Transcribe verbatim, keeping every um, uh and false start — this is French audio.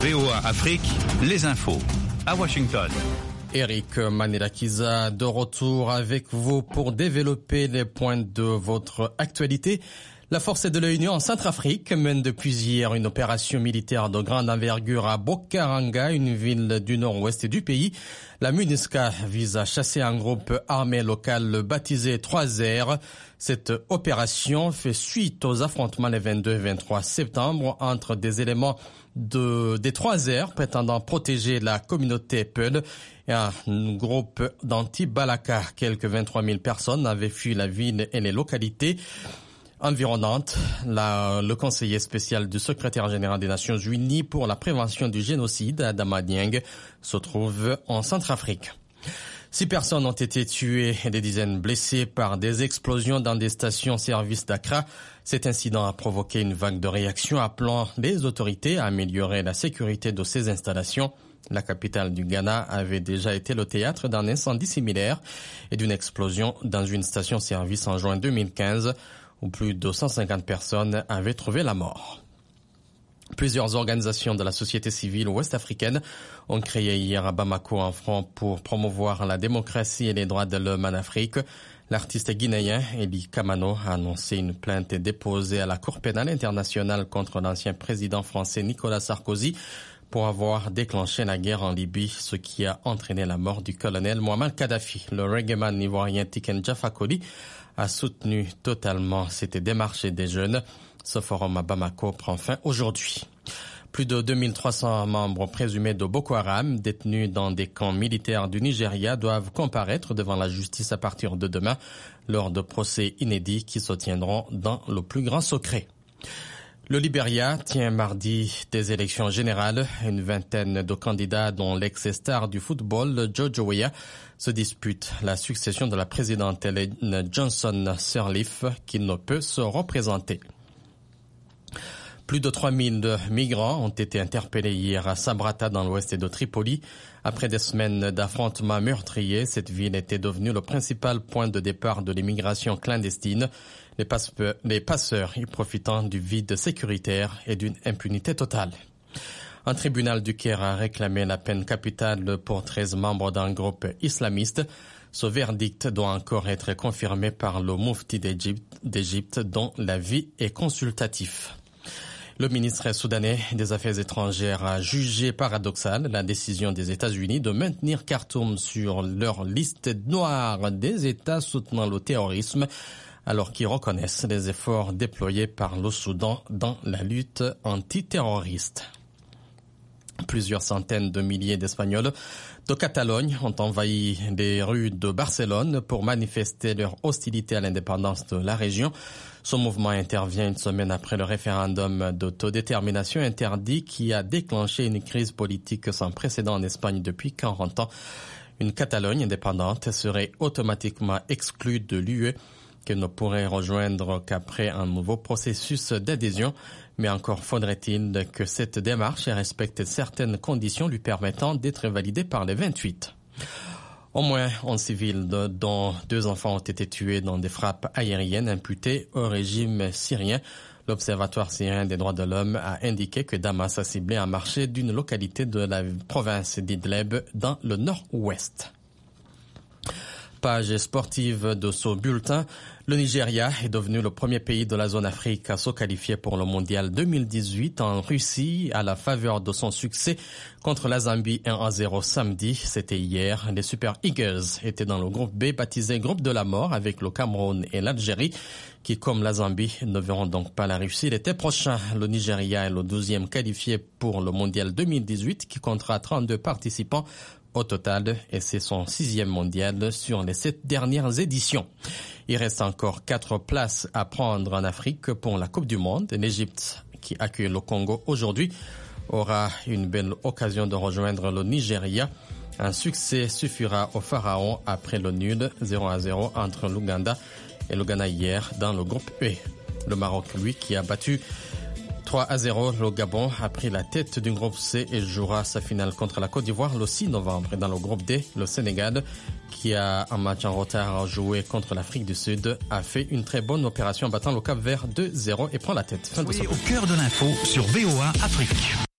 V O A Afrique, les infos à Washington. Eric Manelakiza de retour avec vous pour développer les points de votre actualité. La Force de l'Union en Centrafrique mène depuis hier une opération militaire de grande envergure à Bokaranga, une ville du nord-ouest du pays. La MINUSCA vise à chasser un groupe armé local baptisé trois R. Cette opération fait suite aux affrontements les vingt-deux et vingt-trois septembre entre des éléments de, des trois R prétendant protéger la communauté Peul et un groupe d'anti-Balaka. Quelques vingt-trois mille personnes avaient fui la ville et les localités environnantes. La, le conseiller spécial du secrétaire général des Nations Unies pour la prévention du génocide, Adama Dieng, se trouve en Centrafrique. Six personnes ont été tuées et des dizaines blessées par des explosions dans des stations-service d'Accra. Cet incident a provoqué une vague de réactions appelant les autorités à améliorer la sécurité de ces installations. La capitale du Ghana avait déjà été le théâtre d'un incendie similaire et d'une explosion dans une station-service en juin deux mille quinze, où plus de cent cinquante personnes avaient trouvé la mort. Plusieurs organisations de la société civile ouest-africaine ont créé hier à Bamako un front pour promouvoir la démocratie et les droits de l'homme en Afrique. L'artiste guinéen Eli Kamano a annoncé une plainte déposée à la Cour pénale internationale contre l'ancien président français Nicolas Sarkozy pour avoir déclenché la guerre en Libye, ce qui a entraîné la mort du colonel Muammar Kadhafi. Le reggaeman ivoirien Tiken Jah Fakoly a soutenu totalement cette démarche des jeunes. Ce forum à Bamako prend fin aujourd'hui. Plus de deux mille trois cents membres présumés de Boko Haram, détenus dans des camps militaires du Nigeria, doivent comparaître devant la justice à partir de demain lors de procès inédits qui se tiendront dans le plus grand secret. Le Libéria tient mardi des élections générales. Une vingtaine de candidats, dont l'ex-star du football, George Weah, se disputent la succession de la présidente Ellen Johnson Sirleaf, qui ne peut se représenter. Plus de trois mille migrants ont été interpellés hier à Sabrata dans l'ouest de Tripoli. Après des semaines d'affrontements meurtriers, cette ville était devenue le principal point de départ de l'immigration clandestine, les, passe- les passeurs y profitant du vide sécuritaire et d'une impunité totale. Un tribunal du Caire a réclamé la peine capitale pour treize membres d'un groupe islamiste. Ce verdict doit encore être confirmé par le Mufti d'Égypte, d'Égypte dont l'avis est consultatif. Le ministre soudanais des Affaires étrangères a jugé paradoxal la décision des États-Unis de maintenir Khartoum sur leur liste noire des États soutenant le terrorisme, alors qu'ils reconnaissent les efforts déployés par le Soudan dans la lutte antiterroriste. Plusieurs centaines de milliers d'Espagnols de Catalogne ont envahi les rues de Barcelone pour manifester leur hostilité à l'indépendance de la région. Ce mouvement intervient une semaine après le référendum d'autodétermination interdit qui a déclenché une crise politique sans précédent en Espagne depuis quarante ans. Une Catalogne indépendante serait automatiquement exclue de l'U E, qu'elle ne pourrait rejoindre qu'après un nouveau processus d'adhésion. Mais encore faudrait-il que cette démarche respecte certaines conditions lui permettant d'être validée par les vingt-huit. Au moins onze civils, dont deux enfants, ont été tués dans des frappes aériennes imputées au régime syrien. L'Observatoire syrien des droits de l'homme a indiqué que Damas a ciblé un marché d'une localité de la province d'Idlib dans le nord-ouest. Page sportive de ce bulletin. Le Nigeria est devenu le premier pays de la zone Afrique à se qualifier pour le mondial deux mille dix-huit en Russie à la faveur de son succès contre la Zambie un à zéro samedi. C'était hier. Les Super Eagles étaient dans le groupe B baptisé groupe de la mort avec le Cameroun et l'Algérie qui, comme la Zambie, ne verront donc pas la Russie l'été prochain. Le Nigeria est le douzième qualifié pour le mondial deux mille dix-huit qui comptera trente-deux participants au total, et c'est son sixième mondial sur les sept dernières éditions. Il reste encore quatre places à prendre en Afrique pour la Coupe du Monde. L'Égypte, qui accueille le Congo aujourd'hui, aura une belle occasion de rejoindre le Nigeria. Un succès suffira au Pharaon après le nul zéro à zéro entre l'Ouganda et le Ghana hier dans le groupe E. Le Maroc, lui, qui a battu trois à zéro, le Gabon a pris la tête du groupe C et jouera sa finale contre la Côte d'Ivoire le six novembre. Et dans le groupe D, le Sénégal, qui a un match en retard joué contre l'Afrique du Sud, a fait une très bonne opération en battant le Cap-Vert deux zéro et prend la tête. Fin de Soyez au cœur de l'info sur V O A Afrique.